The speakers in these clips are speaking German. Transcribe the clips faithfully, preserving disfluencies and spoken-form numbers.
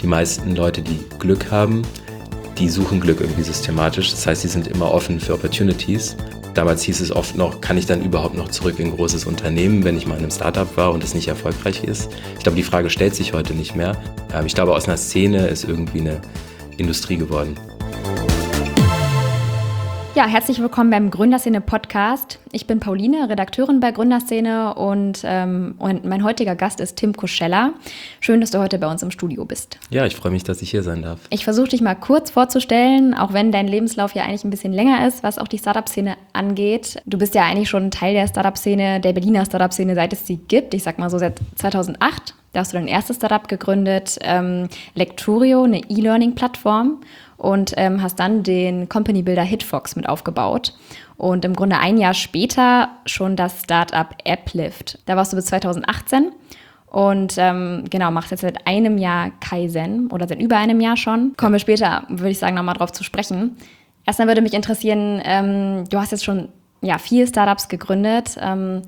die meisten Leute, die Glück haben, die suchen Glück irgendwie systematisch. Das heißt, sie sind immer offen für Opportunities. Damals hieß es oft noch, kann ich dann überhaupt noch zurück in ein großes Unternehmen, wenn ich mal in einem Startup war und es nicht erfolgreich ist? Ich glaube, die Frage stellt sich heute nicht mehr. Ich glaube, aus einer Szene ist irgendwie eine Industrie geworden. Ja, herzlich willkommen beim Gründerszene-Podcast. Ich bin Pauline, Redakteurin bei Gründerszene und, ähm, und mein heutiger Gast ist Tim Koscheller. Schön, dass du heute bei uns im Studio bist. Ja, ich freue mich, dass ich hier sein darf. Ich versuche dich mal kurz vorzustellen, auch wenn dein Lebenslauf ja eigentlich ein bisschen länger ist, was auch die Startup-Szene angeht. Du bist ja eigentlich schon Teil der Startup-Szene, der Berliner Startup-Szene, seit es sie gibt. Ich sag mal so seit zweitausendacht. Da hast du dein erstes Startup gegründet, ähm, Lecturio, eine E-Learning-Plattform. Und ähm, hast dann den Company Builder Hitfox mit aufgebaut. Und im Grunde ein Jahr später schon das Startup Applift. Da warst du bis zweitausendachtzehn und ähm, genau, machst jetzt seit einem Jahr Kaizen oder seit über einem Jahr schon. Kommen wir später, würde ich sagen, nochmal drauf zu sprechen. Erstmal würde mich interessieren, ähm, du hast jetzt schon ja, vier Startups gegründet. Ähm,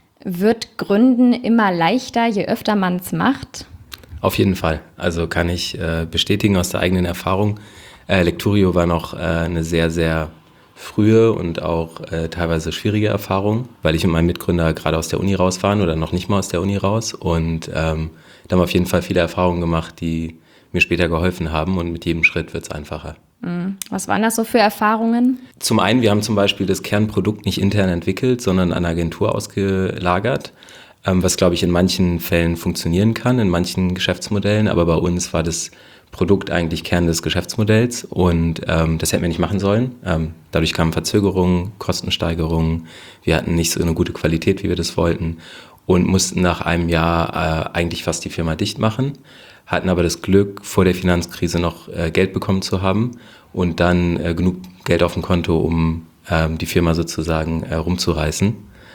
wird Gründen immer leichter, je öfter man es macht? Auf jeden Fall. Also kann ich äh, bestätigen aus der eigenen Erfahrung. Äh, Lecturio war noch äh, eine sehr, sehr frühe und auch äh, teilweise schwierige Erfahrung, weil ich und mein Mitgründer gerade aus der Uni raus waren oder noch nicht mal aus der Uni raus. Und ähm, da haben wir auf jeden Fall viele Erfahrungen gemacht, die mir später geholfen haben. Und mit jedem Schritt wird es einfacher. Was waren das so für Erfahrungen? Zum einen, wir haben zum Beispiel das Kernprodukt nicht intern entwickelt, sondern an eine Agentur ausgelagert. Ähm, was, glaube ich, in manchen Fällen funktionieren kann, in manchen Geschäftsmodellen. Aber bei uns war das Produkt eigentlich Kern des Geschäftsmodells und ähm, das hätten wir nicht machen sollen. Ähm, dadurch kamen Verzögerungen, Kostensteigerungen. Wir hatten nicht so eine gute Qualität, wie wir das wollten und mussten nach einem Jahr äh, eigentlich fast die Firma dicht machen, hatten aber das Glück, vor der Finanzkrise noch äh, Geld bekommen zu haben und dann äh, genug Geld auf dem Konto, um ähm, die Firma sozusagen äh, rumzureißen.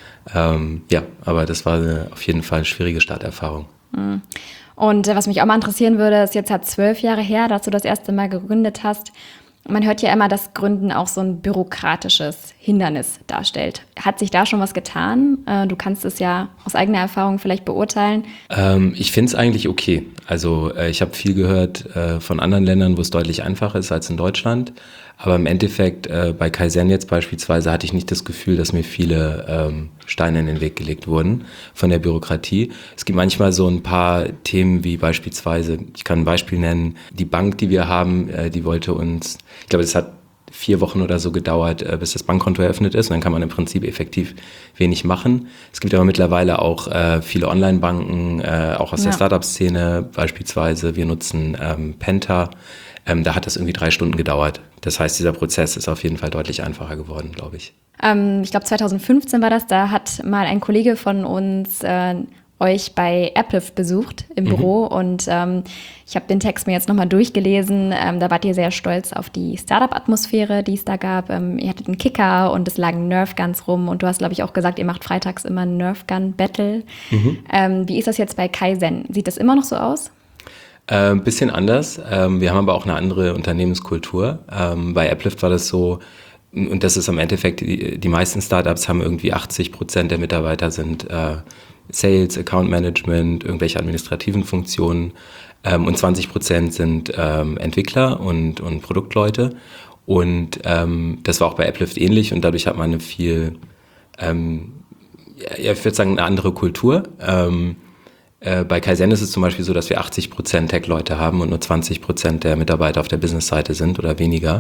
Ähm, ja, aber das war eine, auf jeden Fall eine schwierige Starterfahrung. Mhm. Und was mich auch mal interessieren würde, ist jetzt halt zwölf Jahre her, dass du das erste Mal gegründet hast. Man hört ja immer, dass Gründen auch so ein bürokratisches Hindernis darstellt. Hat sich da schon was getan? Du kannst es ja aus eigener Erfahrung vielleicht beurteilen. Ähm, ich finde es eigentlich okay. Also äh, ich habe viel gehört äh, von anderen Ländern, wo es deutlich einfacher ist als in Deutschland. Aber im Endeffekt, äh, bei Kaizen jetzt beispielsweise, hatte ich nicht das Gefühl, dass mir viele ähm, Steine in den Weg gelegt wurden von der Bürokratie. Es gibt manchmal so ein paar Themen wie beispielsweise, ich kann ein Beispiel nennen, die Bank, die wir haben, äh, die wollte uns, ich glaube, es hat vier Wochen oder so gedauert, äh, bis das Bankkonto eröffnet ist. Und dann kann man im Prinzip effektiv wenig machen. Es gibt aber mittlerweile auch äh, viele Online-Banken, äh, auch aus ja. der Startup-Szene beispielsweise. Wir nutzen ähm, Penta. Ähm, da hat das irgendwie drei Stunden gedauert. Das heißt, dieser Prozess ist auf jeden Fall deutlich einfacher geworden, glaube ich. Ähm, ich glaube, zweitausendfünfzehn war das. Da hat mal ein Kollege von uns äh, euch bei Applift besucht im mhm. Büro. Und ähm, ich habe den Text mir jetzt nochmal durchgelesen. Ähm, da wart ihr sehr stolz auf die Startup-Atmosphäre, die es da gab. Ähm, ihr hattet einen Kicker und es lagen Nerf-Guns rum. Und du hast, glaube ich, auch gesagt, ihr macht freitags immer ein Nerf-Gun-Battle. Mhm. Ähm, wie ist das jetzt bei Kaizen? Sieht das immer noch so aus? Ein äh, bisschen anders. Ähm, wir haben aber auch eine andere Unternehmenskultur. Ähm, bei Applift war das so, und das ist im Endeffekt, die, die meisten Startups haben irgendwie achtzig Prozent der Mitarbeiter sind äh, Sales, Account Management, irgendwelche administrativen Funktionen ähm, und zwanzig Prozent sind ähm, Entwickler und, und Produktleute. Und ähm, das war auch bei Applift ähnlich und dadurch hat man eine viel, ähm, ja, ich würde sagen, eine andere Kultur. Ähm, Bei Kaizen ist es zum Beispiel so, dass wir achtzig Prozent Tech-Leute haben und nur zwanzig Prozent der Mitarbeiter auf der Business-Seite sind oder weniger.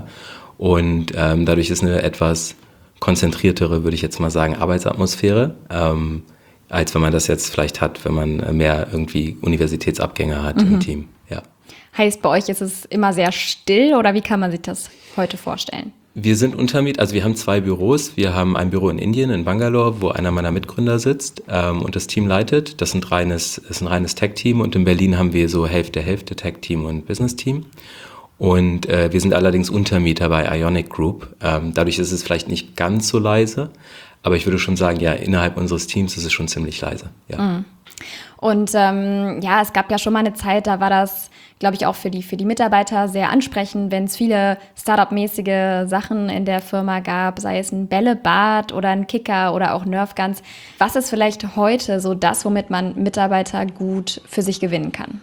Und ähm, dadurch ist eine etwas konzentriertere, würde ich jetzt mal sagen, Arbeitsatmosphäre, ähm, als wenn man das jetzt vielleicht hat, wenn man mehr irgendwie Universitätsabgänger hat mhm. im Team. Ja. Heißt, bei euch ist es immer sehr still oder wie kann man sich das heute vorstellen? Wir sind Untermiet, also wir haben zwei Büros. Wir haben ein Büro in Indien, in Bangalore, wo einer meiner Mitgründer sitzt ähm, und das Team leitet. Das ist ein reines, ist ein reines Tech-Team und in Berlin haben wir so Hälfte, Hälfte Tech-Team und Business-Team. Und äh, wir sind allerdings Untermieter bei Ionic Group. Ähm, dadurch ist es vielleicht nicht ganz so leise, aber ich würde schon sagen, ja, innerhalb unseres Teams ist es schon ziemlich leise. Ja. Mhm. Und ähm, ja, es gab ja schon mal eine Zeit, da war das, glaube ich, auch für die, für die Mitarbeiter sehr ansprechend, wenn es viele Startup-mäßige Sachen in der Firma gab, sei es ein Bällebad oder ein Kicker oder auch Nerf-Guns. Was ist vielleicht heute so das, womit man Mitarbeiter gut für sich gewinnen kann?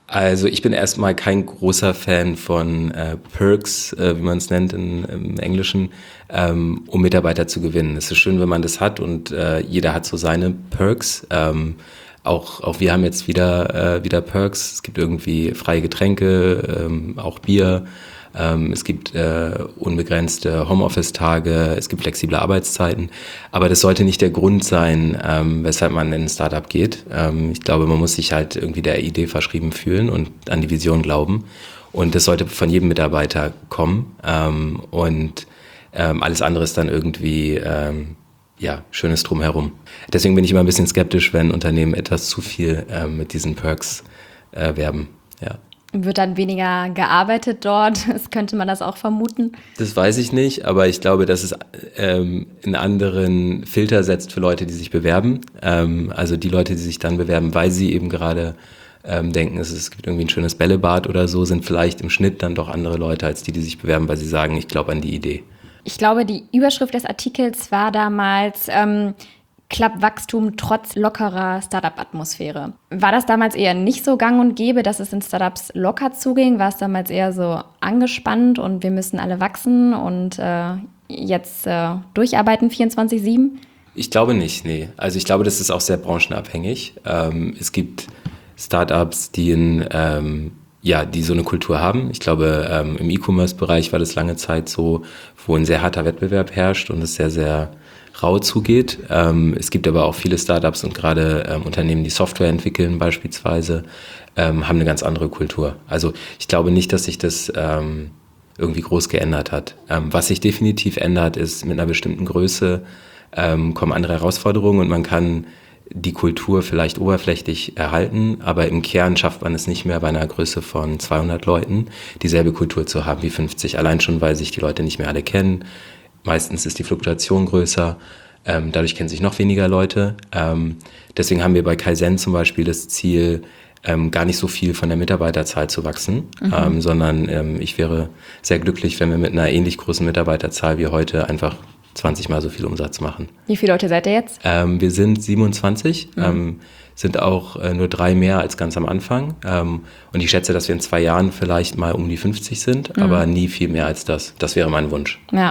Also ich bin erstmal kein großer Fan von äh, Perks, äh, wie man es nennt in, im Englischen, ähm, um Mitarbeiter zu gewinnen. Es ist schön, wenn man das hat und äh, jeder hat so seine Perks. Ähm, auch, auch wir haben jetzt wieder, äh, wieder Perks. Es gibt irgendwie freie Getränke, ähm, auch Bier. Ähm, es gibt äh, unbegrenzte Homeoffice-Tage, es gibt flexible Arbeitszeiten. Aber das sollte nicht der Grund sein, ähm, weshalb man in ein Startup geht. Ähm, ich glaube, man muss sich halt irgendwie der Idee verschrieben fühlen und an die Vision glauben. Und das sollte von jedem Mitarbeiter kommen. Ähm, und ähm, alles andere ist dann irgendwie ähm, ja, schönes Drumherum. Deswegen bin ich immer ein bisschen skeptisch, wenn Unternehmen etwas zu viel ähm, mit diesen Perks äh, werben. Ja. Wird dann weniger gearbeitet dort? Das könnte man das auch vermuten? Das weiß ich nicht, aber ich glaube, dass es ähm, einen anderen Filter setzt für Leute, die sich bewerben. Ähm, also die Leute, die sich dann bewerben, weil sie eben gerade ähm, denken, es, es gibt irgendwie ein schönes Bällebad oder so, sind vielleicht im Schnitt dann doch andere Leute, als die, die sich bewerben, weil sie sagen, ich glaube an die Idee. Ich glaube, die Überschrift des Artikels war damals ähm, Club-Wachstum trotz lockerer Startup-Atmosphäre. War das damals eher nicht so gang und gäbe, dass es in Startups locker zuging? War es damals eher so angespannt und wir müssen alle wachsen und äh, jetzt äh, durcharbeiten vierundzwanzig sieben? Ich glaube nicht, nee. Also ich glaube, das ist auch sehr branchenabhängig. Ähm, es gibt Startups, die in, ähm, ja, die so eine Kultur haben. Ich glaube, ähm, im E-Commerce-Bereich war das lange Zeit so, wo ein sehr harter Wettbewerb herrscht und es sehr, sehr rau zugeht. Ähm, es gibt aber auch viele Startups und gerade ähm, Unternehmen, die Software entwickeln beispielsweise, ähm, haben eine ganz andere Kultur. Also ich glaube nicht, dass sich das ähm, irgendwie groß geändert hat. Ähm, was sich definitiv ändert, ist mit einer bestimmten Größe ähm, kommen andere Herausforderungen und man kann die Kultur vielleicht oberflächlich erhalten, aber im Kern schafft man es nicht mehr, bei einer Größe von zweihundert Leuten dieselbe Kultur zu haben wie fünfzig. Allein schon, weil sich die Leute nicht mehr alle kennen. Meistens ist die Fluktuation größer, ähm, dadurch kennen sich noch weniger Leute. Ähm, deswegen haben wir bei Kaizen zum Beispiel das Ziel, ähm, gar nicht so viel von der Mitarbeiterzahl zu wachsen, mhm. ähm, sondern ähm, ich wäre sehr glücklich, wenn wir mit einer ähnlich großen Mitarbeiterzahl wie heute einfach zwanzig Mal so viel Umsatz machen. Wie viele Leute seid ihr jetzt? Ähm, wir sind siebenundzwanzig, mhm. ähm, sind auch äh, nur drei mehr als ganz am Anfang. Ähm, und ich schätze, dass wir in zwei Jahren vielleicht mal um die fünfzig sind, mhm. aber nie viel mehr als das. Das wäre mein Wunsch. Ja.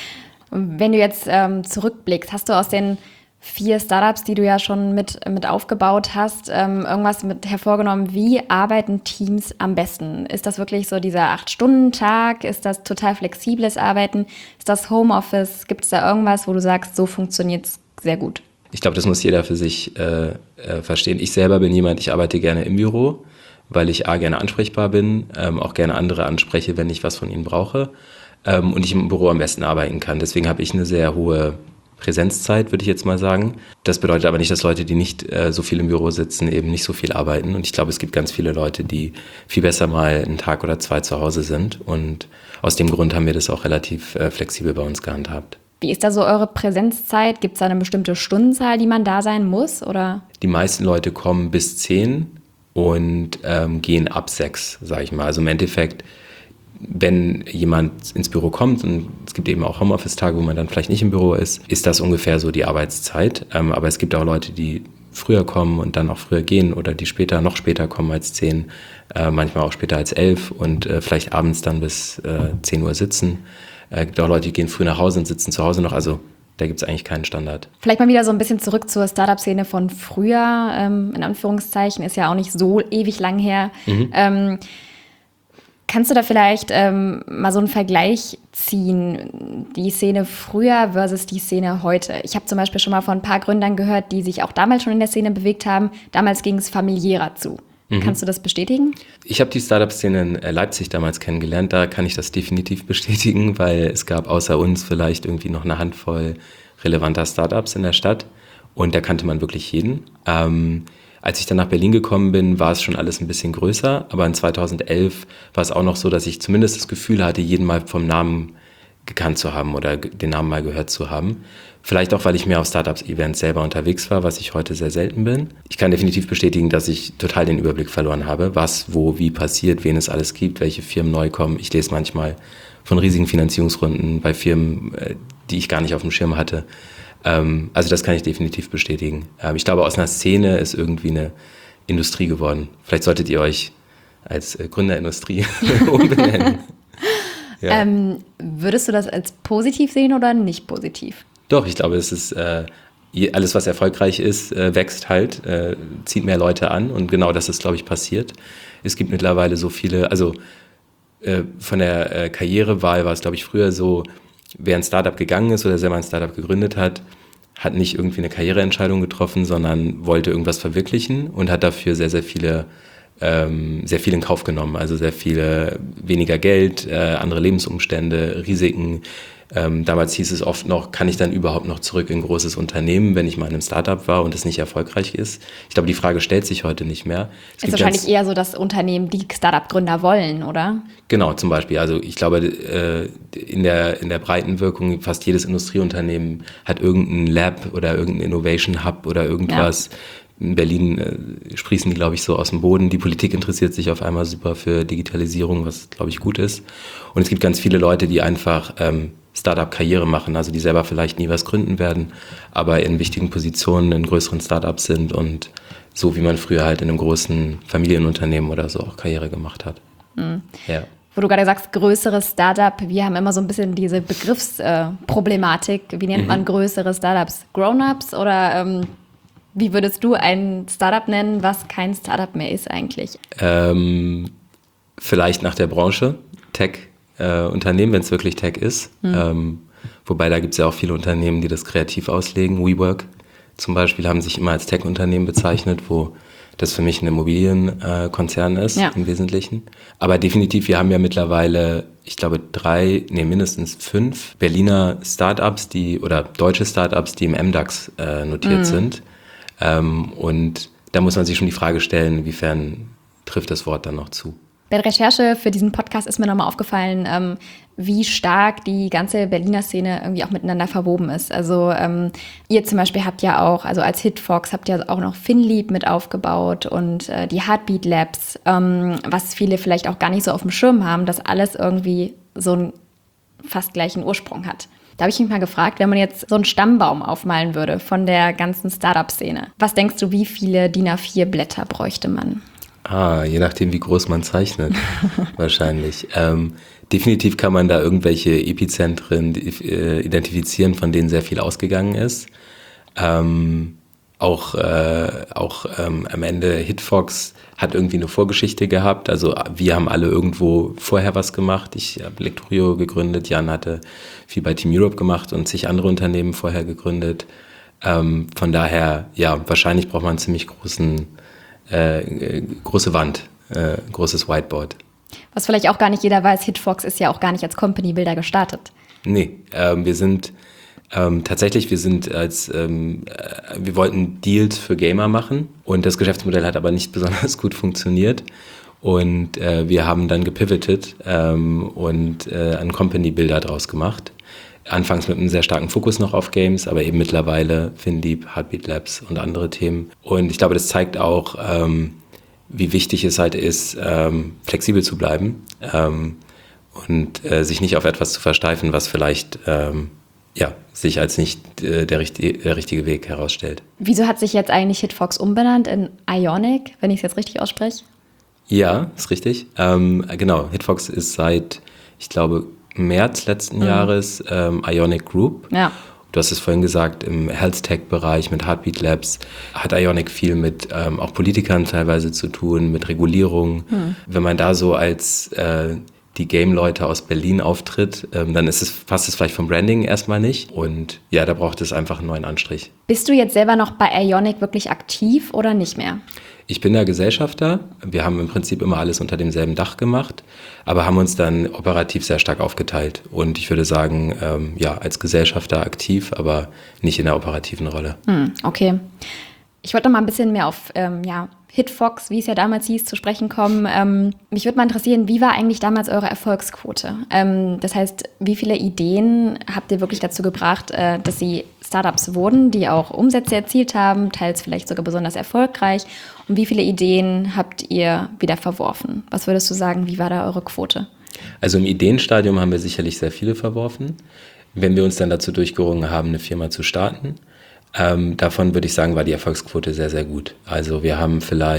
Wenn du jetzt ähm, zurückblickst, hast du aus den vier Startups, die du ja schon mit, mit aufgebaut hast, ähm, irgendwas mit hervorgenommen? Wie arbeiten Teams am besten? Ist das wirklich so dieser acht-Stunden-Tag? Ist das total flexibles Arbeiten? Ist das Homeoffice? Gibt es da irgendwas, wo du sagst, so funktioniert es sehr gut? Ich glaube, das muss jeder für sich äh, äh, verstehen. Ich selber bin jemand, ich arbeite gerne im Büro, weil ich A, gerne ansprechbar bin, ähm, auch gerne andere anspreche, wenn ich was von ihnen brauche. Ähm, und ich im Büro am besten arbeiten kann. Deswegen habe ich eine sehr hohe Präsenzzeit, würde ich jetzt mal sagen. Das bedeutet aber nicht, dass Leute, die nicht äh, so viel im Büro sitzen, eben nicht so viel arbeiten. Und ich glaube, es gibt ganz viele Leute, die viel besser mal einen Tag oder zwei zu Hause sind. Und aus dem Grund haben wir das auch relativ äh, flexibel bei uns gehandhabt. Wie ist da so eure Präsenzzeit? Gibt es da eine bestimmte Stundenzahl, die man da sein muss? Oder? Die meisten Leute kommen bis zehn und ähm, gehen ab sechs, sage ich mal. Also im Endeffekt, wenn jemand ins Büro kommt, und es gibt eben auch Homeoffice-Tage, wo man dann vielleicht nicht im Büro ist, ist das ungefähr so die Arbeitszeit. Ähm, aber es gibt auch Leute, die früher kommen und dann auch früher gehen oder die später, noch später kommen als zehn, äh, manchmal auch später als elf und äh, vielleicht abends dann bis äh, zehn Uhr sitzen. Es äh, gibt auch Leute, die gehen früh nach Hause und sitzen zu Hause noch. Also da gibt es eigentlich keinen Standard. Vielleicht mal wieder so ein bisschen zurück zur Startup-Szene von früher. Ähm, in Anführungszeichen, ist ja auch nicht so ewig lang her. Mhm. Ähm, Kannst du da vielleicht ähm, mal so einen Vergleich ziehen, die Szene früher versus die Szene heute? Ich habe zum Beispiel schon mal von ein paar Gründern gehört, die sich auch damals schon in der Szene bewegt haben. Damals ging es familiärer zu. Mhm. Kannst du das bestätigen? Ich habe die Startup-Szene in Leipzig damals kennengelernt. Da kann ich das definitiv bestätigen, weil es gab außer uns vielleicht irgendwie noch eine Handvoll relevanter Startups in der Stadt. Und da kannte man wirklich jeden. Ähm, Als ich dann nach Berlin gekommen bin, war es schon alles ein bisschen größer. Aber in zweitausendelf war es auch noch so, dass ich zumindest das Gefühl hatte, jeden mal vom Namen gekannt zu haben oder den Namen mal gehört zu haben. Vielleicht auch, weil ich mehr auf Startups-Events selber unterwegs war, was ich heute sehr selten bin. Ich kann definitiv bestätigen, dass ich total den Überblick verloren habe, was, wo, wie passiert, wen es alles gibt, welche Firmen neu kommen. Ich lese manchmal von riesigen Finanzierungsrunden bei Firmen, die ich gar nicht auf dem Schirm hatte. Also das kann ich definitiv bestätigen. Ich glaube, aus einer Szene ist irgendwie eine Industrie geworden. Vielleicht solltet ihr euch als äh, Gründerindustrie umbenennen. Ja. Ähm, würdest du das als positiv sehen oder nicht positiv? Doch, ich glaube, es ist äh, alles, was erfolgreich ist, äh, wächst halt, äh, zieht mehr Leute an und genau das ist, glaube ich, passiert. Es gibt mittlerweile so viele, also äh, von der äh, Karrierewahl war es, glaube ich, früher so, wer ein Startup gegangen ist oder selber ein Startup gegründet hat, hat nicht irgendwie eine Karriereentscheidung getroffen, sondern wollte irgendwas verwirklichen und hat dafür sehr, sehr viele Ähm, sehr viel in Kauf genommen, also sehr viele weniger Geld, äh, andere Lebensumstände, Risiken. Ähm, damals hieß es oft noch, kann ich dann überhaupt noch zurück in ein großes Unternehmen, wenn ich mal in einem Startup war und es nicht erfolgreich ist? Ich glaube, die Frage stellt sich heute nicht mehr. Es ist wahrscheinlich eher so, dass Unternehmen die Startup-Gründer wollen, oder? Genau, zum Beispiel. Also ich glaube, äh, in der, in der breiten Wirkung, fast jedes Industrieunternehmen hat irgendein Lab oder irgendein Innovation Hub oder irgendwas. Ja. In Berlin äh, sprießen die, glaube ich, so aus dem Boden. Die Politik interessiert sich auf einmal super für Digitalisierung, was, glaube ich, gut ist. Und es gibt ganz viele Leute, die einfach ähm, Startup-Karriere machen, also die selber vielleicht nie was gründen werden, aber in wichtigen Positionen in größeren Startups sind und so, wie man früher halt in einem großen Familienunternehmen oder so auch Karriere gemacht hat. Mhm. Ja. Wo du gerade sagst, größeres Startup, wir haben immer so ein bisschen diese Begriffsproblematik. Wie nennt man mhm. größere Startups? Grown-ups oder ähm wie würdest du ein Startup nennen, was kein Startup mehr ist eigentlich? Ähm, vielleicht nach der Branche, Tech-Unternehmen, äh, wenn es wirklich Tech ist. Hm. Ähm, wobei da gibt es ja auch viele Unternehmen, die das kreativ auslegen. WeWork zum Beispiel haben sich immer als Tech-Unternehmen bezeichnet, wo das für mich ein Immobilienkonzern äh, ist ja. im Wesentlichen. Aber definitiv, wir haben ja mittlerweile, ich glaube, drei, nee, mindestens fünf Berliner Startups, die oder deutsche Startups, die im M DAX äh, notiert hm. sind. Ähm, und da muss man sich schon die Frage stellen, inwiefern trifft das Wort dann noch zu. Bei der Recherche für diesen Podcast ist mir nochmal aufgefallen, ähm, wie stark die ganze Berliner Szene irgendwie auch miteinander verwoben ist. Also ähm, ihr zum Beispiel habt ja auch, also als Hitfox habt ihr auch noch Finlieb mit aufgebaut und äh, die Heartbeat Labs, ähm, was viele vielleicht auch gar nicht so auf dem Schirm haben, dass alles irgendwie so einen fast gleichen Ursprung hat. Da habe ich mich mal gefragt, wenn man jetzt so einen Stammbaum aufmalen würde von der ganzen Startup-Szene, was denkst du, wie viele D I N A vier Blätter bräuchte man? Ah, je nachdem, wie groß man zeichnet, wahrscheinlich. Ähm, definitiv kann man da irgendwelche Epizentren äh, identifizieren, von denen sehr viel ausgegangen ist. Ähm, auch äh, auch ähm, am Ende Hitfox hat irgendwie eine Vorgeschichte gehabt. Also wir haben alle irgendwo vorher was gemacht. Ich habe Lecturio gegründet, Jan hatte viel bei Team Europe gemacht und zig andere Unternehmen vorher gegründet. Ähm, von daher, ja, wahrscheinlich braucht man einen ziemlich großen, äh, große Wand, äh, großes Whiteboard. Was vielleicht auch gar nicht jeder weiß, Hitfox ist ja auch gar nicht als Company Builder gestartet. Nee, ähm, wir sind Ähm, tatsächlich, wir sind als, ähm, äh, wir wollten Deals für Gamer machen und das Geschäftsmodell hat aber nicht besonders gut funktioniert und äh, wir haben dann gepivotet ähm, und äh, einen Company Builder draus gemacht. Anfangs mit einem sehr starken Fokus noch auf Games, aber eben mittlerweile Finlieb, Heartbeat Labs und andere Themen. Und ich glaube, das zeigt auch, ähm, wie wichtig es halt ist, ähm, flexibel zu bleiben ähm, und äh, sich nicht auf etwas zu versteifen, was vielleicht ähm, ja, sich als nicht äh, der, richtig, der richtige Weg herausstellt. Wieso hat sich jetzt eigentlich Hitfox umbenannt in Ionic, wenn ich es jetzt richtig ausspreche? Ja, ist richtig. Ähm, genau, Hitfox ist seit, ich glaube, März letzten mhm. Jahres ähm, Ionic Group. Ja. Du hast es vorhin gesagt, im Health-Tech-Bereich mit Heartbeat Labs hat Ionic viel mit ähm, auch Politikern teilweise zu tun, mit Regulierung. Mhm. Wenn man da so als äh, die Game-Leute aus Berlin auftritt, ähm, dann ist es, passt es vielleicht vom Branding erstmal nicht. Und ja, da braucht es einfach einen neuen Anstrich. Bist du jetzt selber noch bei Ionic wirklich aktiv oder nicht mehr? Ich bin da Gesellschafter. Wir haben im Prinzip immer alles unter demselben Dach gemacht, aber haben uns dann operativ sehr stark aufgeteilt. Und ich würde sagen, ähm, ja, als Gesellschafter aktiv, aber nicht in der operativen Rolle. Hm, okay. Ich wollte noch mal ein bisschen mehr auf ähm, ja, Hitfox, wie es ja damals hieß, zu sprechen kommen. Ähm, mich würde mal interessieren, wie war eigentlich damals eure Erfolgsquote? Ähm, das heißt, wie viele Ideen habt ihr wirklich dazu gebracht, äh, dass sie Startups wurden, die auch Umsätze erzielt haben, teils vielleicht sogar besonders erfolgreich? Und wie viele Ideen habt ihr wieder verworfen? Was würdest du sagen, wie war da eure Quote? Also im Ideenstadium haben wir sicherlich sehr viele verworfen. Wenn wir uns dann dazu durchgerungen haben, eine Firma zu starten, Ähm, davon würde ich sagen, war die Erfolgsquote sehr, sehr gut. Also wir haben vielleicht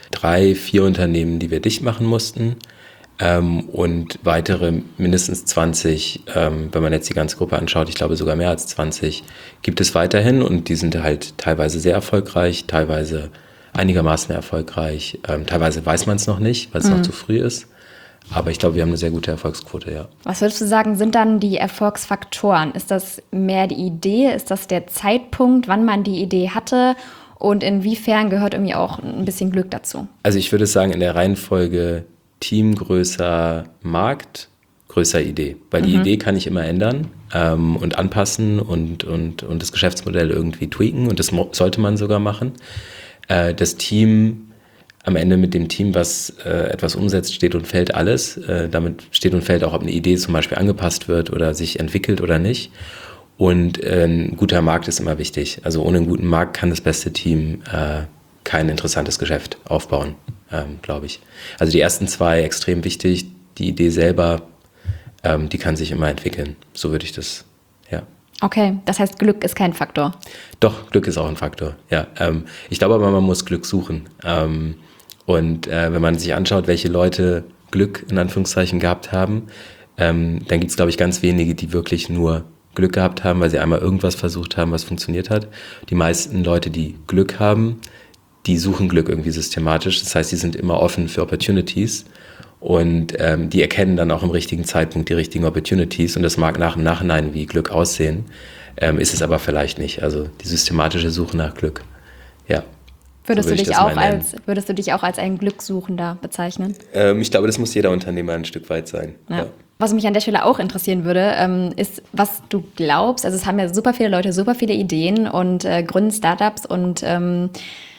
drei, vier Unternehmen, die wir dicht machen mussten. Ähm, und weitere mindestens zwanzig, ähm, wenn man jetzt die ganze Gruppe anschaut, ich glaube sogar mehr als zwanzig, gibt es weiterhin und die sind halt teilweise sehr erfolgreich, teilweise einigermaßen erfolgreich, ähm, teilweise weiß man es noch nicht, weil es mhm. noch zu früh ist. Aber ich glaube, wir haben eine sehr gute Erfolgsquote, ja. Was würdest du sagen, sind dann die Erfolgsfaktoren? Ist das mehr die Idee? Ist das der Zeitpunkt, wann man die Idee hatte? Und inwiefern gehört irgendwie auch ein bisschen Glück dazu? Also ich würde sagen, in der Reihenfolge Team größer Markt, größer Idee. Weil die mhm. Idee kann ich immer ändern ähm, und anpassen und, und, und das Geschäftsmodell irgendwie tweaken. Und das mo- sollte man sogar machen. Äh, das Team... Am Ende mit dem Team, was äh, etwas umsetzt, steht und fällt alles. Äh, damit steht und fällt auch, ob eine Idee zum Beispiel angepasst wird oder sich entwickelt oder nicht. Und äh, ein guter Markt ist immer wichtig. Also ohne einen guten Markt kann das beste Team äh, kein interessantes Geschäft aufbauen, ähm, glaube ich. Also die ersten zwei extrem wichtig. Die Idee selber, ähm, die kann sich immer entwickeln. So würde ich das, ja. Okay, das heißt, Glück ist kein Faktor. Doch, Glück ist auch ein Faktor, ja. Ähm, ich glaube aber, man muss Glück suchen. Ähm, Und äh, wenn man sich anschaut, welche Leute Glück in Anführungszeichen gehabt haben, ähm, dann gibt es, glaube ich, ganz wenige, die wirklich nur Glück gehabt haben, weil sie einmal irgendwas versucht haben, was funktioniert hat. Die meisten Leute, die Glück haben, die suchen Glück irgendwie systematisch. Das heißt, die sind immer offen für Opportunities und ähm, die erkennen dann auch im richtigen Zeitpunkt die richtigen Opportunities. Und das mag nach im Nachhinein wie Glück aussehen, ähm, ist es aber vielleicht nicht. Also die systematische Suche nach Glück, ja. Würdest, so du dich auch als, würdest du dich auch als ein Glückssuchender bezeichnen? Ähm, ich glaube, das muss jeder Unternehmer ein Stück weit sein. Ja. Ja. Was mich an der Stelle auch interessieren würde, ähm, ist, was du glaubst. Also es haben ja super viele Leute super viele Ideen und äh, gründen Startups und ähm,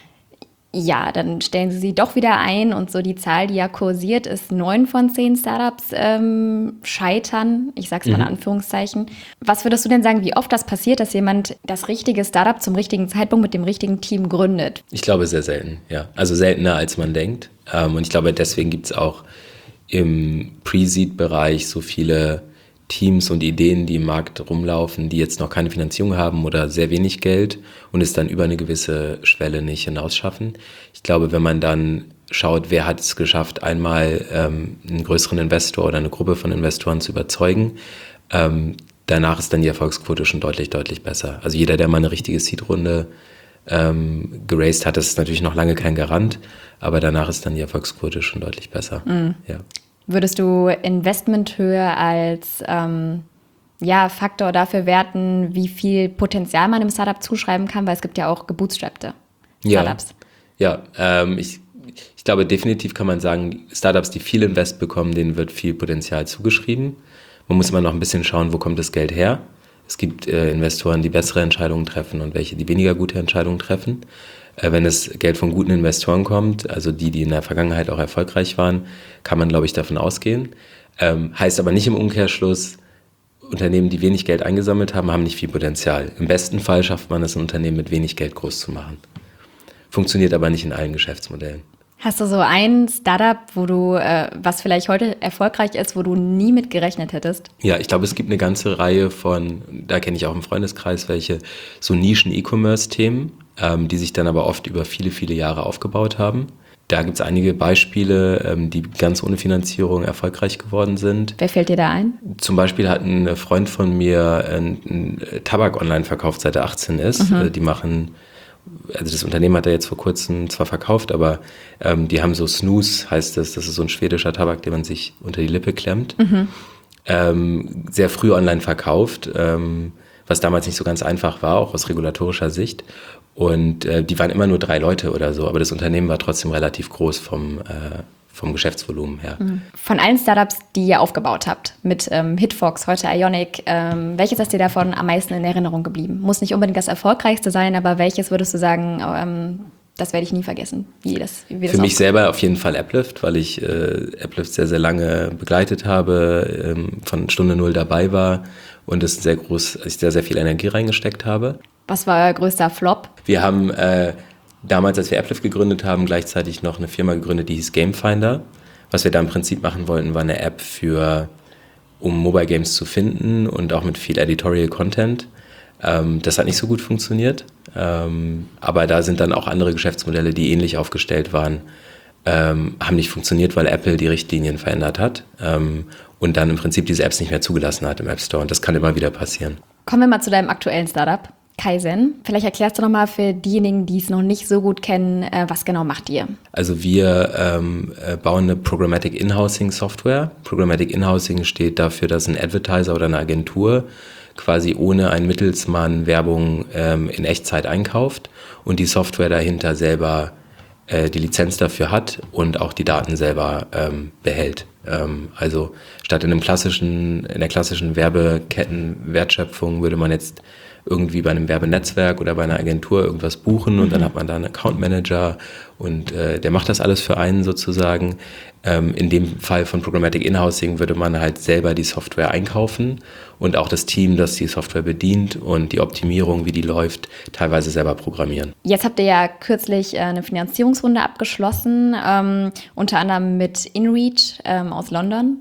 ja, dann stellen sie sie doch wieder ein und so die Zahl, die ja kursiert, ist neun von zehn Startups ähm, scheitern. Ich sag's mal in Anführungszeichen. Was würdest du denn sagen, wie oft das passiert, dass jemand das richtige Startup zum richtigen Zeitpunkt mit dem richtigen Team gründet? Ich glaube sehr selten, ja. Also seltener als man denkt. Ähm, und ich glaube, deswegen gibt's auch im Pre-Seed-Bereich so viele Teams und Ideen, die im Markt rumlaufen, die jetzt noch keine Finanzierung haben oder sehr wenig Geld und es dann über eine gewisse Schwelle nicht hinausschaffen. Ich glaube, wenn man dann schaut, wer hat es geschafft, einmal ähm, einen größeren Investor oder eine Gruppe von Investoren zu überzeugen, ähm, danach ist dann die Erfolgsquote schon deutlich, deutlich besser. Also jeder, der mal eine richtige Seed-Runde ähm, geraced hat, das ist natürlich noch lange kein Garant, aber danach ist dann die Erfolgsquote schon deutlich besser. Mhm. Ja. Würdest du Investmenthöhe als ähm, ja, Faktor dafür werten, wie viel Potenzial man im Startup zuschreiben kann? Weil es gibt ja auch gebootstrappte Startups. Ja, ja ähm, ich, ich glaube, definitiv kann man sagen, Startups, die viel Invest bekommen, denen wird viel Potenzial zugeschrieben. Man muss immer noch ein bisschen schauen, wo kommt das Geld her. Es gibt äh, Investoren, die bessere Entscheidungen treffen und welche, die weniger gute Entscheidungen treffen. Äh, wenn das Geld von guten Investoren kommt, also die, die in der Vergangenheit auch erfolgreich waren, kann man, glaube ich, davon ausgehen. Ähm, heißt aber nicht im Umkehrschluss, Unternehmen, die wenig Geld eingesammelt haben, haben nicht viel Potenzial. Im besten Fall schafft man es, ein Unternehmen mit wenig Geld groß zu machen. Funktioniert aber nicht in allen Geschäftsmodellen. Hast du so ein Startup, wo du, äh, was vielleicht heute erfolgreich ist, wo du nie mit gerechnet hättest? Ja, ich glaube, es gibt eine ganze Reihe von, da kenne ich auch im Freundeskreis welche, so Nischen-E-Commerce-Themen, ähm, die sich dann aber oft über viele, viele Jahre aufgebaut haben. Da gibt es einige Beispiele, ähm, die ganz ohne Finanzierung erfolgreich geworden sind. Wer fällt dir da ein? Zum Beispiel hat ein Freund von mir einen, einen Tabak online verkauft, seit er achtzehn ist. Mhm. Die machen... Also das Unternehmen hat er jetzt vor kurzem zwar verkauft, aber ähm, die haben so Snus, heißt das, das ist so ein schwedischer Tabak, den man sich unter die Lippe klemmt. Mhm. Ähm, sehr früh online verkauft, ähm, was damals nicht so ganz einfach war, auch aus regulatorischer Sicht. Und äh, die waren immer nur drei Leute oder so, aber das Unternehmen war trotzdem relativ groß vom, äh, vom Geschäftsvolumen her. Von allen Startups, die ihr aufgebaut habt, mit ähm, Hitfox, heute Ionic, ähm, welches ist dir davon am meisten in Erinnerung geblieben? Muss nicht unbedingt das erfolgreichste sein, aber welches würdest du sagen, ähm, das werde ich nie vergessen? Wie das, wie das Für mich selber auf jeden Fall Applift, weil ich äh, Applift sehr, sehr lange begleitet habe, ähm, von Stunde Null dabei war und es sehr groß, ich sehr, sehr viel Energie reingesteckt habe. Was war euer größter Flop? Wir haben äh, damals, als wir Applift gegründet haben, gleichzeitig noch eine Firma gegründet, die hieß Gamefinder. Was wir da im Prinzip machen wollten, war eine App für, um Mobile Games zu finden und auch mit viel Editorial Content. Ähm, das hat nicht so gut funktioniert, ähm, aber da sind dann auch andere Geschäftsmodelle, die ähnlich aufgestellt waren, ähm, haben nicht funktioniert, weil Apple die Richtlinien verändert hat ähm, und dann im Prinzip diese Apps nicht mehr zugelassen hat im App Store. Und das kann immer wieder passieren. Kommen wir mal zu deinem aktuellen Startup, Kaizen. Vielleicht erklärst du noch mal für diejenigen, die es noch nicht so gut kennen, äh, was genau macht ihr? Also wir ähm, äh, bauen eine Programmatic In-Housing Software. Programmatic In-Housing steht dafür, dass ein Advertiser oder eine Agentur quasi ohne einen Mittelsmann Werbung ähm, in Echtzeit einkauft und die Software dahinter selber äh, die Lizenz dafür hat und auch die Daten selber ähm, behält. Ähm, also statt in einem klassischen, in der klassischen Werbekettenwertschöpfung würde man jetzt irgendwie bei einem Werbenetzwerk oder bei einer Agentur irgendwas buchen und mhm. dann hat man da einen Account Manager und äh, der macht das alles für einen sozusagen. Ähm, in dem Fall von Programmatic In-Housing würde man halt selber die Software einkaufen und auch das Team, das die Software bedient und die Optimierung, wie die läuft, teilweise selber programmieren. Jetzt habt ihr ja kürzlich äh, eine Finanzierungsrunde abgeschlossen, ähm, unter anderem mit InReach ähm, aus London.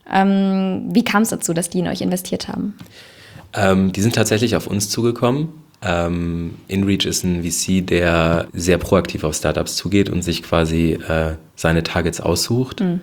Ähm, wie kam es dazu, dass die in euch investiert haben? Ähm, die sind tatsächlich auf uns zugekommen. Ähm, InReach ist ein V C, der sehr proaktiv auf Startups zugeht und sich quasi äh, seine Targets aussucht. Mhm.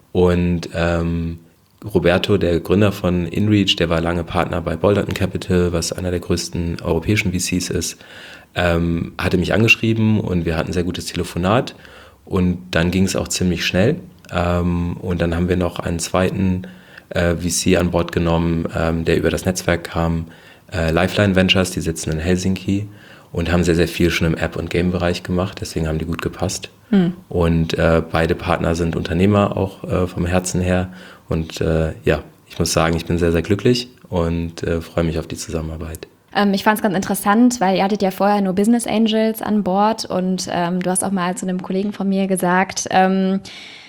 Und ähm, Roberto, der Gründer von InReach, der war lange Partner bei Bolderton Capital, was einer der größten europäischen V Cs ist, ähm, hatte mich angeschrieben und wir hatten ein sehr gutes Telefonat. Und dann ging es auch ziemlich schnell. Ähm, und dann haben wir noch einen zweiten äh, V C an Bord genommen, ähm, der über das Netzwerk kam, äh, Lifeline Ventures, die sitzen in Helsinki und haben sehr, sehr viel schon im App- und Game-Bereich gemacht, deswegen haben die gut gepasst. Mhm. Und äh, beide Partner sind Unternehmer auch äh, vom Herzen her und äh, ja, ich muss sagen, ich bin sehr, sehr glücklich und äh, freue mich auf die Zusammenarbeit. Ähm, ich fand es ganz interessant, weil ihr hattet ja vorher nur Business Angels an Bord und ähm, du hast auch mal zu einem Kollegen von mir gesagt, ähm,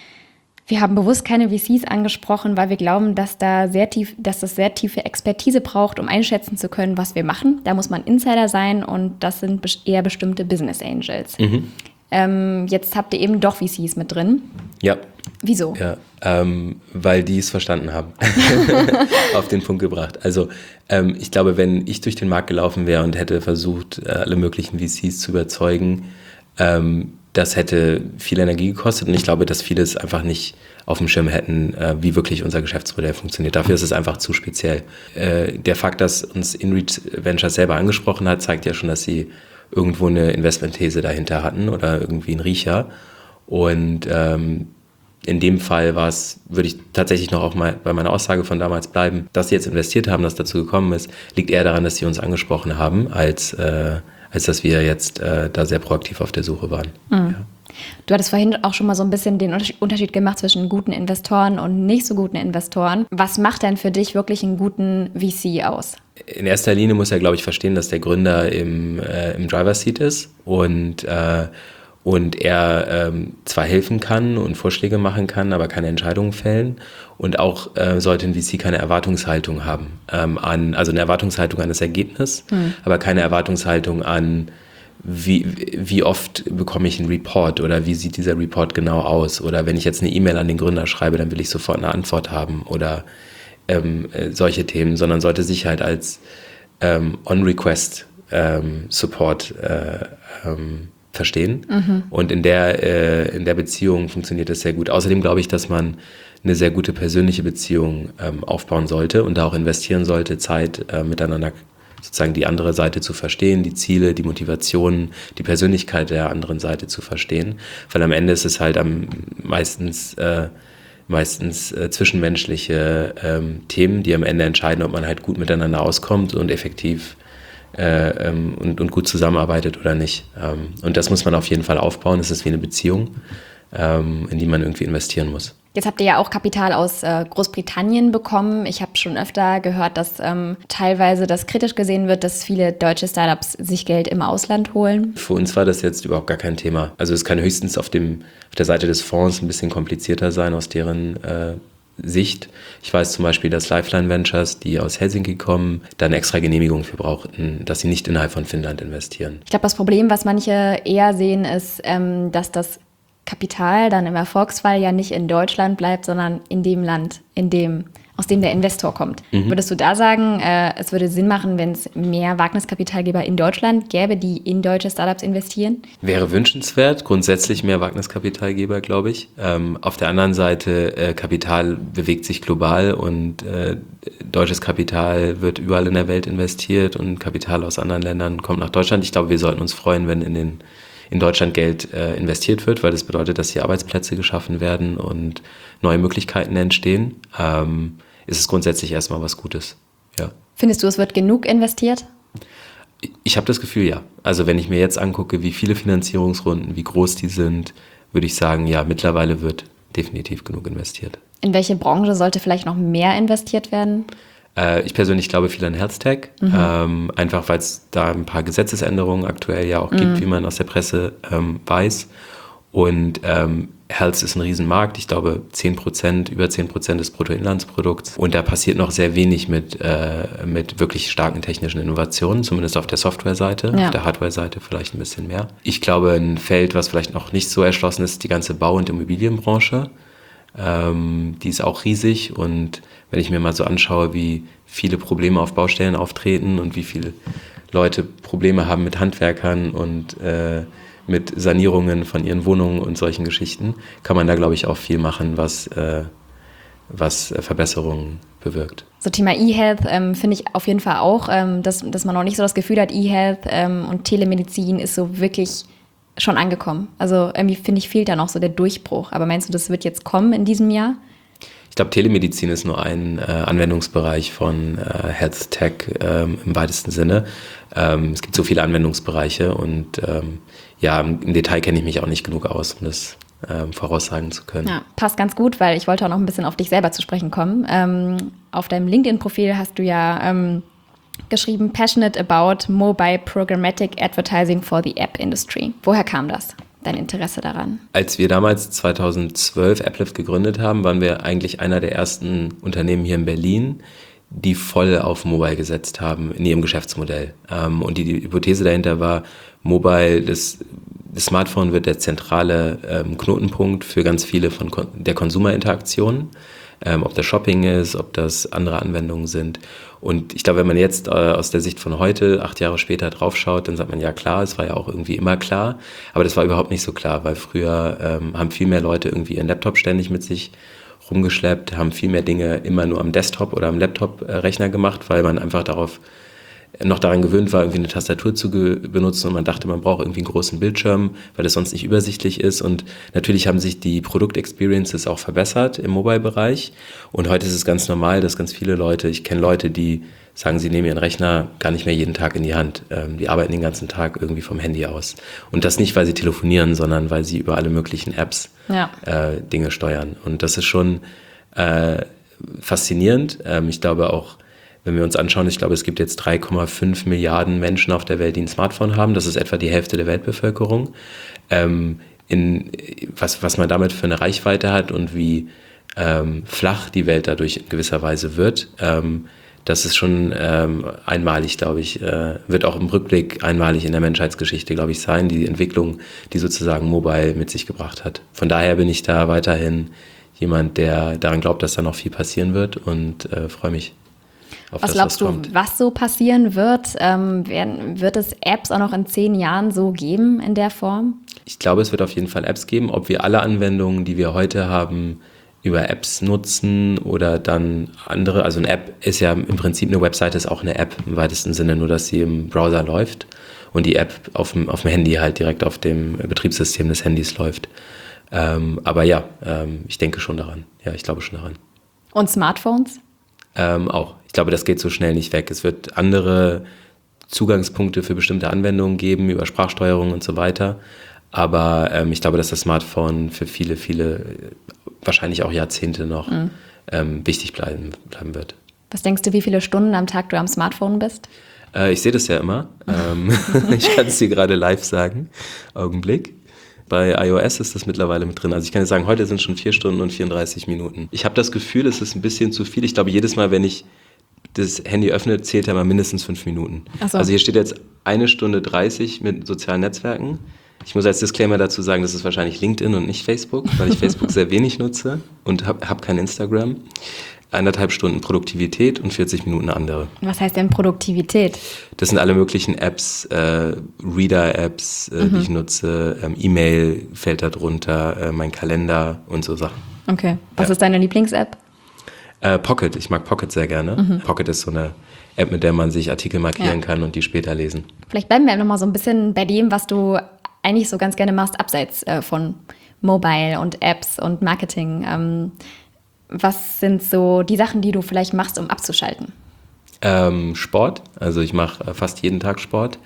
wir haben bewusst keine V Cs angesprochen, weil wir glauben, dass da sehr tief, dass das sehr tiefe Expertise braucht, um einschätzen zu können, was wir machen. Da muss man Insider sein und das sind eher bestimmte Business Angels. Mhm. Ähm, jetzt habt ihr eben doch V Cs mit drin. Ja. Wieso? Ja, ähm, weil die es verstanden haben. Auf den Punkt gebracht. Also ähm, ich glaube, wenn ich durch den Markt gelaufen wäre und hätte versucht, äh, alle möglichen V Cs zu überzeugen, ähm, das hätte viel Energie gekostet und ich glaube, dass viele es einfach nicht auf dem Schirm hätten, äh, wie wirklich unser Geschäftsmodell funktioniert. Dafür ist es einfach zu speziell. Äh, der Fakt, dass uns InReach Ventures selber angesprochen hat, zeigt ja schon, dass sie irgendwo eine Investmentthese dahinter hatten oder irgendwie einen Riecher. Und ähm, in dem Fall war es, würde ich tatsächlich noch auch mal bei meiner Aussage von damals bleiben, dass sie jetzt investiert haben, dass dazu gekommen ist, liegt eher daran, dass sie uns angesprochen haben, als äh, als dass wir jetzt äh, da sehr proaktiv auf der Suche waren. Mhm. Ja. Du hattest vorhin auch schon mal so ein bisschen den Unterschied gemacht zwischen guten Investoren und nicht so guten Investoren. Was macht denn für dich wirklich einen guten V C aus? In erster Linie muss er, glaube ich, verstehen, dass der Gründer im, äh, im Driver's Seat ist und äh, und er ähm, zwar helfen kann und Vorschläge machen kann, aber keine Entscheidungen fällen. Und auch äh, sollte ein V C keine Erwartungshaltung haben, ähm, an, also eine Erwartungshaltung an das Ergebnis, hm. aber keine Erwartungshaltung an, wie, wie oft bekomme ich einen Report oder wie sieht dieser Report genau aus. Oder wenn ich jetzt eine E-Mail an den Gründer schreibe, dann will ich sofort eine Antwort haben oder ähm, äh, solche Themen, sondern sollte sich halt als ähm, On-Request ähm, Support äh, ähm, verstehen. Mhm. Und in der, äh, in der Beziehung funktioniert das sehr gut. Außerdem glaube ich, dass man eine sehr gute persönliche Beziehung ähm, aufbauen sollte und da auch investieren sollte, Zeit äh, miteinander sozusagen die andere Seite zu verstehen, die Ziele, die Motivationen, die Persönlichkeit der anderen Seite zu verstehen. Weil am Ende ist es halt am meistens, äh, meistens äh, zwischenmenschliche ähm, Themen, die am Ende entscheiden, ob man halt gut miteinander auskommt und effektiv Äh, ähm, und, und gut zusammenarbeitet oder nicht. Ähm, und das muss man auf jeden Fall aufbauen. Es ist wie eine Beziehung, ähm, in die man irgendwie investieren muss. Jetzt habt ihr ja auch Kapital aus äh, Großbritannien bekommen. Ich habe schon öfter gehört, dass ähm, teilweise das kritisch gesehen wird, dass viele deutsche Startups sich Geld im Ausland holen. Für uns war das jetzt überhaupt gar kein Thema. Also es kann höchstens auf, dem, auf der Seite des Fonds ein bisschen komplizierter sein aus deren äh, Sicht. Ich weiß zum Beispiel, dass Lifeline Ventures, die aus Helsinki kommen, da eine extra Genehmigung für brauchten, dass sie nicht innerhalb von Finnland investieren. Ich glaube, das Problem, was manche eher sehen, ist, ähm, dass das Kapital dann im Erfolgsfall ja nicht in Deutschland bleibt, sondern in dem Land, in dem aus dem der Investor kommt. Mhm. Würdest du da sagen, äh, es würde Sinn machen, wenn es mehr Wagniskapitalgeber in Deutschland gäbe, die in deutsche Startups investieren? Wäre wünschenswert, grundsätzlich mehr Wagniskapitalgeber, glaube ich. Ähm, auf der anderen Seite, äh, Kapital bewegt sich global und äh, deutsches Kapital wird überall in der Welt investiert und Kapital aus anderen Ländern kommt nach Deutschland. Ich glaube, wir sollten uns freuen, wenn in den in Deutschland Geld äh, investiert wird, weil das bedeutet, dass hier Arbeitsplätze geschaffen werden und neue Möglichkeiten entstehen. Ähm, ist es grundsätzlich erstmal was Gutes. Ja. Findest du, es wird genug investiert? Ich habe das Gefühl, ja. Also wenn ich mir jetzt angucke, wie viele Finanzierungsrunden, wie groß die sind, würde ich sagen, ja, mittlerweile wird definitiv genug investiert. In welche Branche sollte vielleicht noch mehr investiert werden? Äh, ich persönlich glaube viel an Health Tech, mhm. ähm, einfach weil es da ein paar Gesetzesänderungen aktuell ja auch mhm. gibt, wie man aus der Presse ähm, weiß. Und ähm, Health ist ein Riesenmarkt, ich glaube zehn Prozent, über zehn Prozent des Bruttoinlandsprodukts. Und da passiert noch sehr wenig mit, äh, mit wirklich starken technischen Innovationen, zumindest auf der Software-Seite, ja. Auf der Hardware-Seite vielleicht ein bisschen mehr. Ich glaube, ein Feld, was vielleicht noch nicht so erschlossen ist, die ganze Bau- und Immobilienbranche. Ähm, die ist auch riesig und wenn ich mir mal so anschaue, wie viele Probleme auf Baustellen auftreten und wie viele Leute Probleme haben mit Handwerkern und äh, mit Sanierungen von ihren Wohnungen und solchen Geschichten, kann man da, glaube ich, auch viel machen, was, äh, was Verbesserungen bewirkt. So Thema E-Health ähm, finde ich auf jeden Fall auch, ähm, dass, dass man noch nicht so das Gefühl hat, E-Health ähm, und Telemedizin ist so wirklich schon angekommen. Also irgendwie, finde ich, fehlt da noch so der Durchbruch. Aber meinst du, das wird jetzt kommen in diesem Jahr? Ich glaube, Telemedizin ist nur ein äh, Anwendungsbereich von äh, Health Tech ähm, im weitesten Sinne. Ähm, es gibt so viele Anwendungsbereiche und ähm, ja, im Detail kenne ich mich auch nicht genug aus, um das ähm, voraussagen zu können. Ja, passt ganz gut, weil ich wollte auch noch ein bisschen auf dich selber zu sprechen kommen. Ähm, auf deinem LinkedIn-Profil hast du ja ähm, geschrieben, passionate about mobile programmatic advertising for the app industry. Woher kam das? Dein Interesse daran? Als wir damals zweitausendzwölf AppLift gegründet haben, waren wir eigentlich einer der ersten Unternehmen hier in Berlin, die voll auf Mobile gesetzt haben in ihrem Geschäftsmodell. Und die, die Hypothese dahinter war, Mobile, das, das Smartphone wird der zentrale ähm, Knotenpunkt für ganz viele von Kon- der Konsumerinteraktionen. Ähm, ob das Shopping ist, ob das andere Anwendungen sind. Und ich glaube, wenn man jetzt äh, aus der Sicht von heute, acht Jahre später draufschaut, dann sagt man, ja klar, es war ja auch irgendwie immer klar, aber das war überhaupt nicht so klar, weil früher ähm, haben viel mehr Leute irgendwie ihren Laptop ständig mit sich rumgeschleppt, haben viel mehr Dinge immer nur am Desktop oder am Laptop-Rechner gemacht, weil man einfach darauf noch daran gewöhnt war, irgendwie eine Tastatur zu ge- benutzen und man dachte, man braucht irgendwie einen großen Bildschirm, weil das sonst nicht übersichtlich ist und natürlich haben sich die Produktexperiences auch verbessert im Mobile-Bereich und heute ist es ganz normal, dass ganz viele Leute, ich kenne Leute, die sagen, sie nehmen ihren Rechner gar nicht mehr jeden Tag in die Hand, ähm, die arbeiten den ganzen Tag irgendwie vom Handy aus und das nicht, weil sie telefonieren, sondern weil sie über alle möglichen Apps ja. äh, Dinge steuern und das ist schon äh, faszinierend, ähm, ich glaube auch, wenn wir uns anschauen, ich glaube, es gibt jetzt drei Komma fünf Milliarden Menschen auf der Welt, die ein Smartphone haben. Das ist etwa die Hälfte der Weltbevölkerung. Ähm, in, was, was man damit für eine Reichweite hat und wie ähm, flach die Welt dadurch in gewisser Weise wird, ähm, das ist schon ähm, einmalig, glaube ich. Äh, wird auch im Rückblick einmalig in der Menschheitsgeschichte, glaube ich, sein, die Entwicklung, die sozusagen Mobile mit sich gebracht hat. Von daher bin ich da weiterhin jemand, der daran glaubt, dass da noch viel passieren wird und äh, freue mich. Was das, glaubst was du, was so passieren wird? Ähm, werden, wird es Apps auch noch in zehn Jahren so geben in der Form? Ich glaube, es wird auf jeden Fall Apps geben. Ob wir alle Anwendungen, die wir heute haben, über Apps nutzen oder dann andere. Also eine App ist ja im Prinzip, eine Webseite ist auch eine App im weitesten Sinne, nur dass sie im Browser läuft und die App auf dem, auf dem Handy halt direkt auf dem Betriebssystem des Handys läuft. Ähm, aber ja, ähm, ich denke schon daran. Ja, ich glaube schon daran. Und Smartphones? Ähm, auch. Ich glaube, das geht so schnell nicht weg. Es wird andere Zugangspunkte für bestimmte Anwendungen geben, über Sprachsteuerung und so weiter. Aber ähm, ich glaube, dass das Smartphone für viele, viele, wahrscheinlich auch Jahrzehnte noch mhm. ähm, wichtig bleiben, bleiben wird. Was denkst du, wie viele Stunden am Tag du am Smartphone bist? Äh, ich sehe das ja immer. ähm, ich kann es dir gerade live sagen. Augenblick. Bei iOS ist das mittlerweile mit drin. Also ich kann jetzt sagen, heute sind schon vier Stunden und vierunddreißig Minuten. Ich habe das Gefühl, es ist ein bisschen zu viel. Ich glaube, jedes Mal, wenn ich das Handy öffne, zählt er mal mindestens fünf Minuten. Ach so. Also hier steht jetzt eine Stunde dreißig mit sozialen Netzwerken. Ich muss als Disclaimer dazu sagen, das ist wahrscheinlich LinkedIn und nicht Facebook, weil ich Facebook sehr wenig nutze und habe hab kein Instagram. eineinhalb Stunden Produktivität und vierzig Minuten andere. Was heißt denn Produktivität? Das sind alle möglichen Apps, äh, Reader-Apps, äh, mhm. die ich nutze, ähm, E-Mail fällt da drunter, äh, mein Kalender und so Sachen. Okay. Was ja. ist deine Lieblings-App? Äh, Pocket, ich mag Pocket sehr gerne. Mhm. Pocket ist so eine App, mit der man sich Artikel markieren ja. kann und die später lesen. Vielleicht bleiben wir noch mal so ein bisschen bei dem, was du eigentlich so ganz gerne machst, abseits äh, von Mobile und Apps und Marketing. Ähm, was sind so die Sachen, die du vielleicht machst, um abzuschalten? Ähm, Sport, also ich mache fast jeden Tag Sport.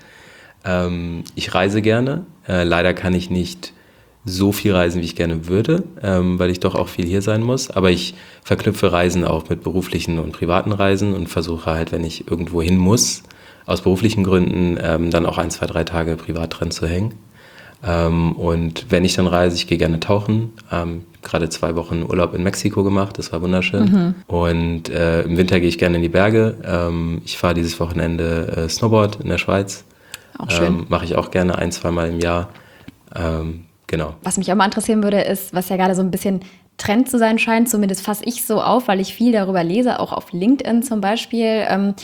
Ähm, ich reise gerne. Äh, leider kann ich nicht so viel reisen, wie ich gerne würde, ähm, weil ich doch auch viel hier sein muss. Aber ich verknüpfe Reisen auch mit beruflichen und privaten Reisen und versuche halt, wenn ich irgendwo hin muss, aus beruflichen Gründen, ähm, dann auch ein, zwei, drei Tage privat drin zu hängen. Ähm, und wenn ich dann reise, ich gehe gerne tauchen. Ähm, gerade zwei Wochen Urlaub in Mexiko gemacht, das war wunderschön. Mhm. Und äh, im Winter gehe ich gerne in die Berge. Ähm, ich fahre dieses Wochenende äh, Snowboard in der Schweiz. Auch schön. Ähm, mache ich auch gerne ein, zwei Mal im Jahr. Ähm, genau. Was mich auch mal interessieren würde, ist, was ja gerade so ein bisschen Trend zu sein scheint, zumindest fasse ich so auf, weil ich viel darüber lese, auch auf LinkedIn zum Beispiel, ähm,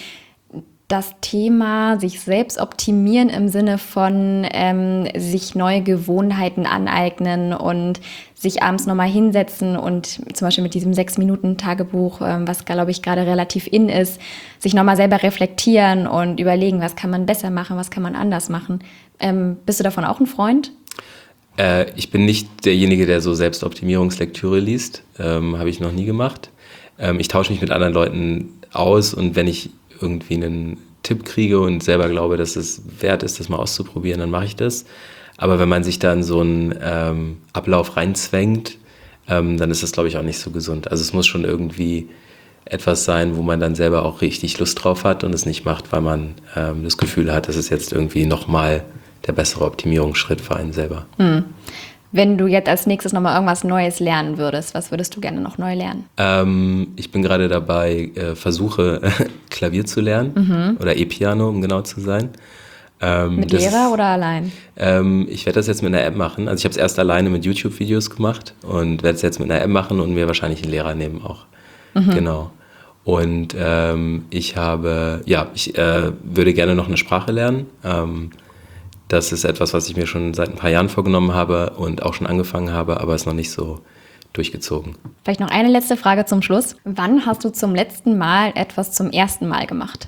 das Thema sich selbst optimieren im Sinne von ähm, sich neue Gewohnheiten aneignen und sich abends nochmal hinsetzen und zum Beispiel mit diesem sechs-Minuten-Tagebuch, ähm, was, glaube ich, gerade relativ in ist, sich nochmal selber reflektieren und überlegen, was kann man besser machen, was kann man anders machen. Ähm, bist du davon auch ein Freund? Äh, ich bin nicht derjenige, der so Selbstoptimierungslektüre liest. Ähm, habe ich noch nie gemacht. Ähm, ich tausche mich mit anderen Leuten aus und wenn ich irgendwie einen Tipp kriege und selber glaube, dass es wert ist, das mal auszuprobieren, dann mache ich das. Aber wenn man sich da in so einen ähm, Ablauf reinzwängt, ähm, dann ist das, glaube ich, auch nicht so gesund. Also es muss schon irgendwie etwas sein, wo man dann selber auch richtig Lust drauf hat und es nicht macht, weil man ähm, das Gefühl hat, das ist jetzt irgendwie nochmal der bessere Optimierungsschritt für einen selber. Hm. Wenn du jetzt als nächstes nochmal irgendwas Neues lernen würdest, was würdest du gerne noch neu lernen? Ähm, ich bin gerade dabei, äh, versuche Klavier zu lernen mhm. oder E-Piano, um genau zu sein. Ähm, mit Lehrer ist, oder allein? Ähm, ich werde das jetzt mit einer App machen. Also ich habe es erst alleine mit YouTube-Videos gemacht und werde es jetzt mit einer App machen und mir wahrscheinlich einen Lehrer nehmen auch. Mhm. Genau. Und ähm, ich habe, ja, ich äh, würde gerne noch eine Sprache lernen. Ähm, Das ist etwas, was ich mir schon seit ein paar Jahren vorgenommen habe und auch schon angefangen habe, aber es noch nicht so durchgezogen. Vielleicht noch eine letzte Frage zum Schluss. Wann hast du zum letzten Mal etwas zum ersten Mal gemacht?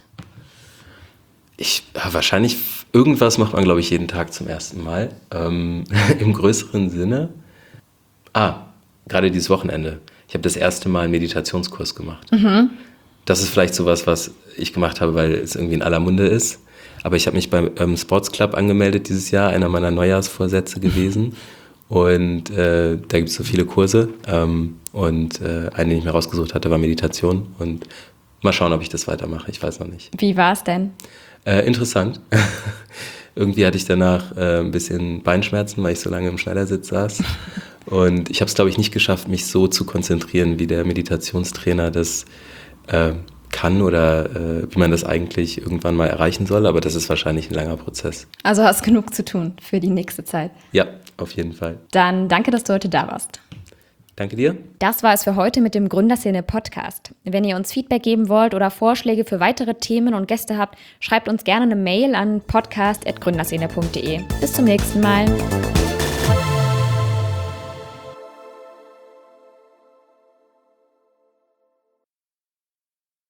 Ich, ja, wahrscheinlich, irgendwas macht man, glaube ich, jeden Tag zum ersten Mal. Ähm, im größeren Sinne. Ah, gerade dieses Wochenende. Ich habe das erste Mal einen Meditationskurs gemacht. Mhm. Das ist vielleicht sowas, was ich gemacht habe, weil es irgendwie in aller Munde ist. Aber ich habe mich beim ähm, Sports Club angemeldet dieses Jahr, einer meiner Neujahrsvorsätze gewesen. Und äh, da gibt es so viele Kurse. Ähm, und äh, einen, den ich mir rausgesucht hatte, war Meditation. Und mal schauen, ob ich das weitermache. Ich weiß noch nicht. Wie war es denn? Äh, interessant. Irgendwie hatte ich danach äh, ein bisschen Beinschmerzen, weil ich so lange im Schneidersitz saß. Und ich habe es, glaube ich, nicht geschafft, mich so zu konzentrieren, wie der Meditationstrainer das äh, kann oder äh, wie man das eigentlich irgendwann mal erreichen soll, aber das ist wahrscheinlich ein langer Prozess. Also hast genug zu tun für die nächste Zeit. Ja, auf jeden Fall. Dann danke, dass du heute da warst. Danke dir. Das war es für heute mit dem Gründerszene-Podcast. Wenn ihr uns Feedback geben wollt oder Vorschläge für weitere Themen und Gäste habt, schreibt uns gerne eine Mail an podcast at gründerszene punkt de. Bis zum nächsten Mal.